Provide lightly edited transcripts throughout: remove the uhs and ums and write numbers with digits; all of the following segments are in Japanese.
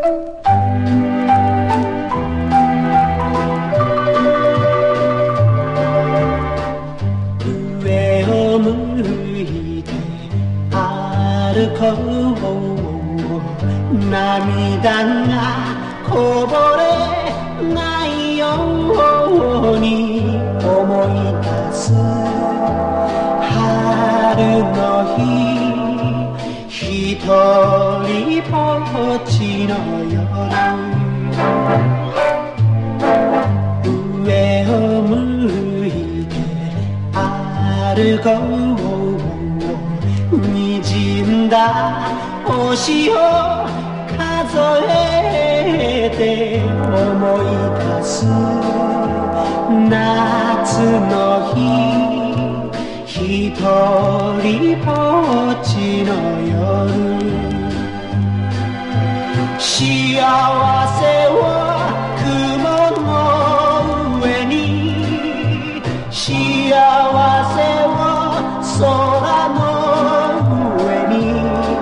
上を向いて歩こう、涙がこぼれないように思い出す春の日、ひとりぼっちの夜、上を向いて歩こう、滲んだ星を数えて思い出す夏の日、ひとりぼっちの夜、幸せを雲の上に、幸せを空の上に、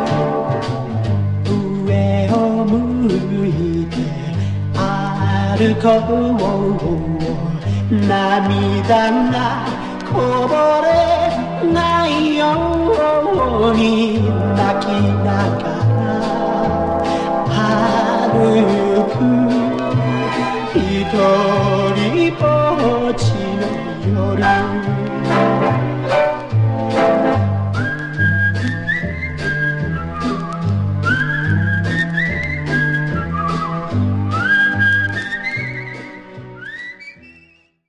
上を向いて歩こう、涙がこぼれないように泣きながら歩く、ひとりぼっちの夜。